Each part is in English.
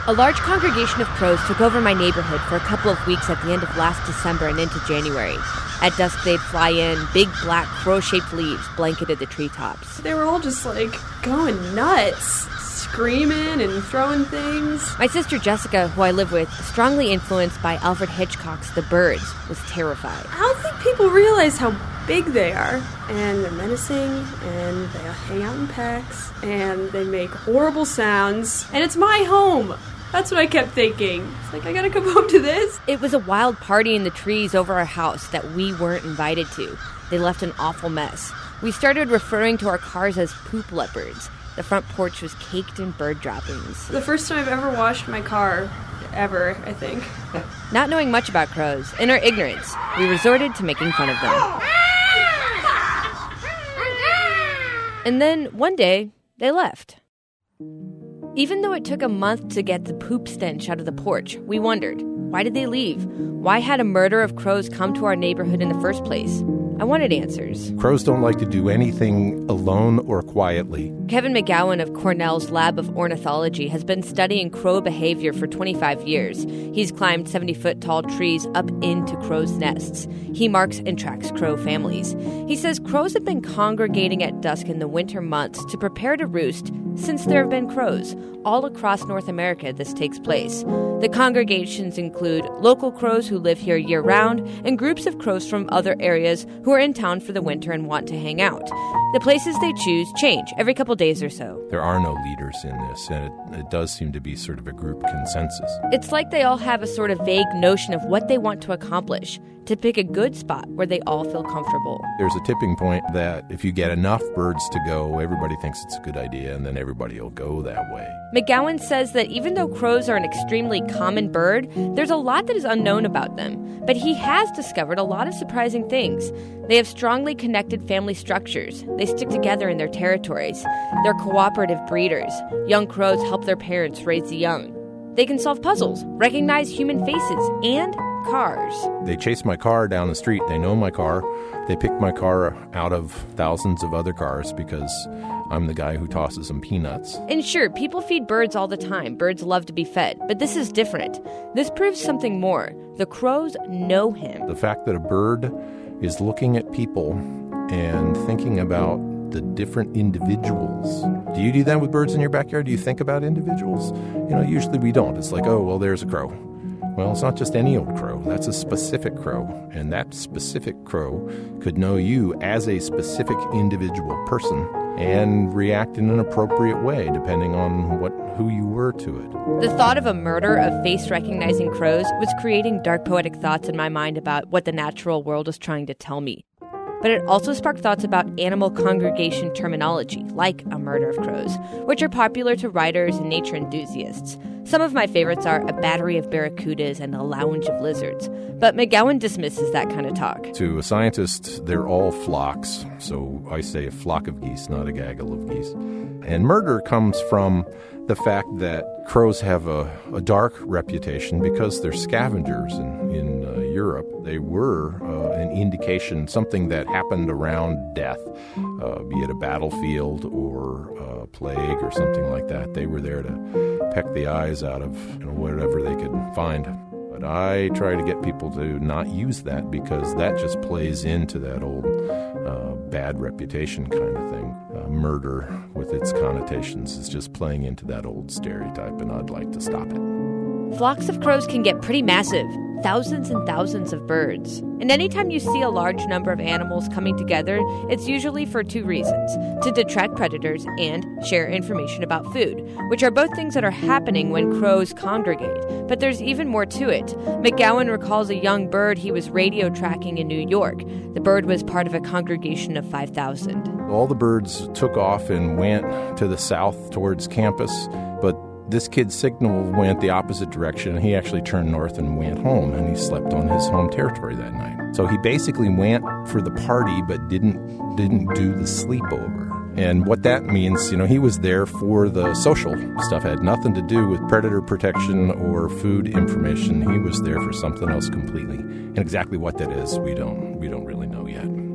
A large congregation of crows took over my neighborhood for a couple of weeks at the end of last December and into January. At dusk, they'd fly in, big black crow-shaped leaves blanketed the treetops. They were all just, going nuts, screaming and throwing things. My sister Jessica, who I live with, strongly influenced by Alfred Hitchcock's The Birds, was terrified. I don't think people realize how big they are. And they're menacing, and they hang out in packs, and they make horrible sounds. And it's my home! That's what I kept thinking. It's I gotta come home to this. It was a wild party in the trees over our house that we weren't invited to. They left an awful mess. We started referring to our cars as poop leopards. The front porch was caked in bird droppings. The first time I've ever washed my car, ever, I think. Not knowing much about crows, in our ignorance, we resorted to making fun of them. And then, one day, they left. Even though it took a month to get the poop stench out of the porch, we wondered, why did they leave? Why had a murder of crows come to our neighborhood in the first place? I wanted answers. Crows don't like to do anything alone or quietly. Kevin McGowan of Cornell's Lab of Ornithology has been studying crow behavior for 25 years. He's climbed 70-foot-tall trees up into crows' nests. He marks and tracks crow families. He says crows have been congregating at dusk in the winter months to prepare to roost since there have been crows. All across North America, this takes place. The congregations include local crows who live here year-round and groups of crows from other areas who are in town for the winter and want to hang out. The places they choose change every couple days or so. There are no leaders in this, and it does seem to be sort of a group consensus. It's like they all have a sort of vague notion of what they want to accomplish, to pick a good spot where they all feel comfortable. There's a tipping point that if you get enough birds to go, everybody thinks it's a good idea, and then everybody will go that way. McGowan says that even though crows are an extremely common bird, there's a lot that is unknown about them. But he has discovered a lot of surprising things. They have strongly connected family structures. They stick together in their territories. They're cooperative breeders. Young crows help their parents raise the young. They can solve puzzles, recognize human faces, and cars. They chase my car down the street. They know my car. They pick my car out of thousands of other cars because I'm the guy who tosses them peanuts. And sure, people feed birds all the time. Birds love to be fed. But this is different. This proves something more. The crows know him. The fact that a bird is looking at people and thinking about the different individuals. Do you do that with birds in your backyard? Do you think about individuals? Usually we don't. It's like, oh, well, there's a crow. Well, it's not just any old crow. That's a specific crow. And that specific crow could know you as a specific individual person and react in an appropriate way depending on who you were to it. The thought of a murder of face-recognizing crows was creating dark poetic thoughts in my mind about what the natural world is trying to tell me. But it also sparked thoughts about animal congregation terminology, like a murder of crows, which are popular to writers and nature enthusiasts. Some of my favorites are a battery of barracudas and a lounge of lizards. But McGowan dismisses that kind of talk. To a scientist, they're all flocks. So I say a flock of geese, not a gaggle of geese. And murder comes from the fact that crows have a dark reputation because they're scavengers in Europe. They were an indication, something that happened around death, be it a battlefield or a plague or something like that. They were there to peck the eyes out of whatever they could find. But I try to get people to not use that because that just plays into that old bad reputation kind of thing. Murder with its connotations is just playing into that old stereotype, and I'd like to stop it. Flocks of crows can get pretty massive, thousands and thousands of birds. And anytime you see a large number of animals coming together, it's usually for two reasons: to detract predators and share information about food, which are both things that are happening when crows congregate. But there's even more to it. McGowan recalls a young bird he was radio tracking in New York. The bird was part of a congregation of 5,000. All the birds took off and went to the south towards campus, but this kid's signal went the opposite direction, and he actually turned north and went home, and he slept on his home territory that night. So he basically went for the party, but didn't do the sleepover. And what that means, he was there for the social stuff. It had nothing to do with predator protection or food information. He was there for something else completely. And exactly what that is, we don't really know yet.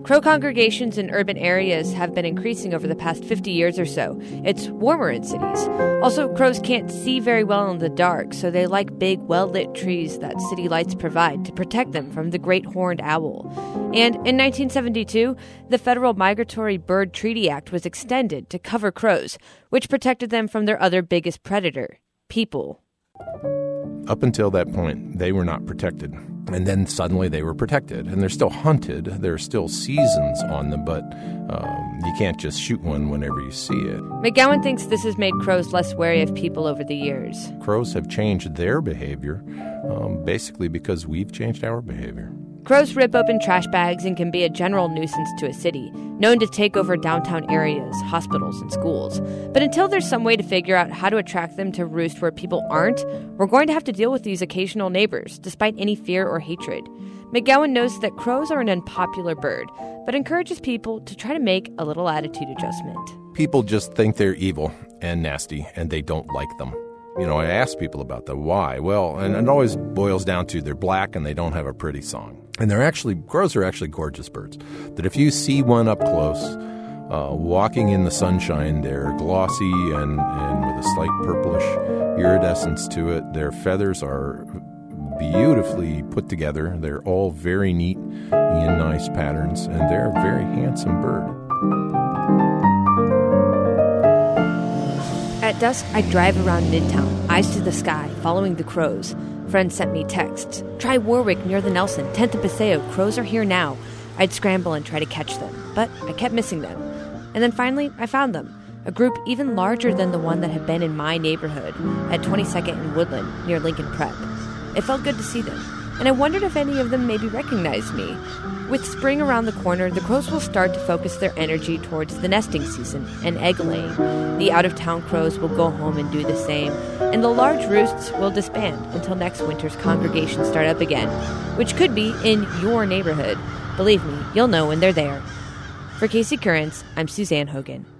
Crow congregations in urban areas have been increasing over the past 50 years or so. It's warmer in cities. Also, crows can't see very well in the dark, so they like big, well-lit trees that city lights provide to protect them from the great horned owl. And in 1972, the Federal Migratory Bird Treaty Act was extended to cover crows, which protected them from their other biggest predator, people. Up until that point, they were not protected. And then suddenly they were protected. And they're still hunted. There are still seasons on them, but you can't just shoot one whenever you see it. McGowan thinks this has made crows less wary of people over the years. Crows have changed their behavior, basically because we've changed our behavior. Crows rip open trash bags and can be a general nuisance to a city, known to take over downtown areas, hospitals, and schools. But until there's some way to figure out how to attract them to roost where people aren't, we're going to have to deal with these occasional neighbors, despite any fear or hatred. McGowan knows that crows are an unpopular bird, but encourages people to try to make a little attitude adjustment. People just think they're evil and nasty, and they don't like them. I ask people about the why. Well, and it always boils down to they're black and they don't have a pretty song. And crows are actually gorgeous birds. That if you see one up close, walking in the sunshine, they're glossy and with a slight purplish iridescence to it. Their feathers are beautifully put together. They're all very neat in nice patterns, and they're a very handsome bird. At dusk, I'd drive around Midtown, eyes to the sky, following the crows. Friends sent me texts. Try Warwick near the Nelson, 10th and Paseo. Crows are here now. I'd scramble and try to catch them, but I kept missing them. And then finally, I found them. A group even larger than the one that had been in my neighborhood at 22nd and Woodland near Lincoln Prep. It felt good to see them, and I wondered if any of them maybe recognized me. With spring around the corner, the crows will start to focus their energy towards the nesting season and egg laying. The out-of-town crows will go home and do the same, and the large roosts will disband until next winter's congregations start up again, which could be in your neighborhood. Believe me, you'll know when they're there. For Casey Currents, I'm Suzanne Hogan.